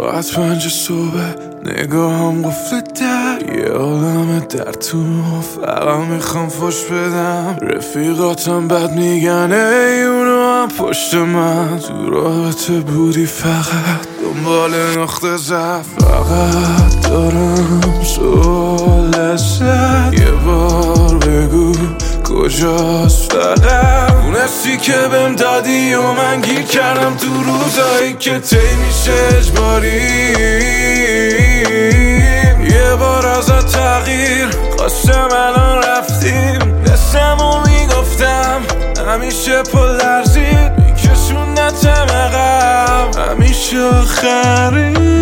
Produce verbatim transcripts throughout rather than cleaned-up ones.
ساعت پنج صبح نگاهم قفل در، یه عالم در تو فقط میخوام فش بدم. رفیقاتم بد میگن ای اونو هم پشت من، تو رابطه بودی فقط دنبال نقطه ضعف. فقط دارم سوال ازت، یه بار بگو کجاست فقط اون حسی که بهم دادی و من گیر کردم تو روزایی که تی میشه اجباری. یه بار ازت تغییر خواستم الان رفتیم، دستم و میگفتم همیشه پل لرزید، میکشوندتم عقب همیشه آخری.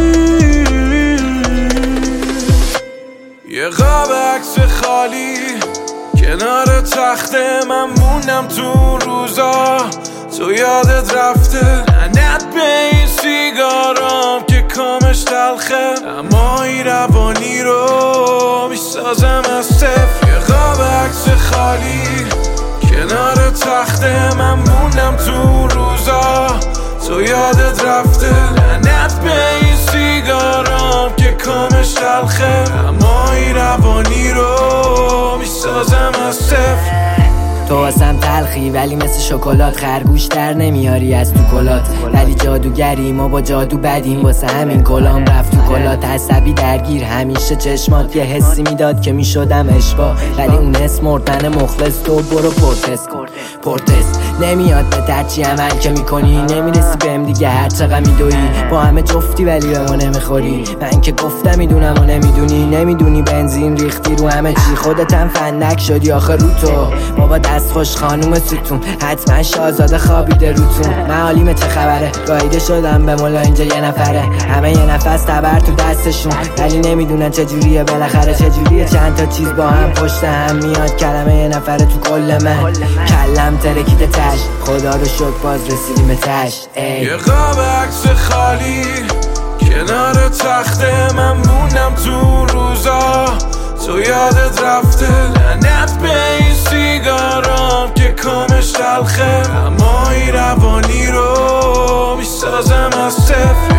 یه قاب عکس خالی کنار تخته من موندم تو روزا، تو یادت رفته لعنت به این سیگارام که کامش تلخه، اما این روانی رو میسازم از صفر. یه قاب عکس خالی کنار تخته من موندم تو روزا، تو یادت رفته لعنت به این سیگارام که کامش تلخه، اما این روانی رو میسازم از صفر. تو واسم تلخی ولی مثل شکلات، خرگوش در نمیاری از تو کلات، ولی جادوگری ما با جادو بدیم، واسه همین کلام رفت تو کلات. عصبی درگیر همیشه چشمات، یه حسی میداد که میشدم اشبا، ولی اون حس مردن مخلص. تو برو پورتس پورتس نمیاد به ترچی عمل که میکنی، نمیرسی بهم دیگه هر چقدر میدوی، با همه جفتی ولی به ما نمیخوری. من که گفتم میدونم و نمیدونی، نمیدونی بنزین ریختی رو همه چی، خودت هم فندک شدی آخه رو تو. بابا دست خوش خانوم ستون، حتما شاهزاده خوابیده روتون. معالیم چه خبره گاییده شدم به مولا اینجا یه نفره، همه یه نفس تبر تو دستشون، ولی نمیدونن چجوریه بالاخره چجوریه چند تا چیز با هم پشت هم میاد. کلمه یه نفره تو کل من، کلم ترکیده تش، خدا رو شکر باز رسیدیم به تش. یه قاب عکس خالی کنار تخته من موندم تو روزا، تو یادت رفته لعنت به این سیگارام که کامش تلخه، اما این روانی رو میسازم از صفر.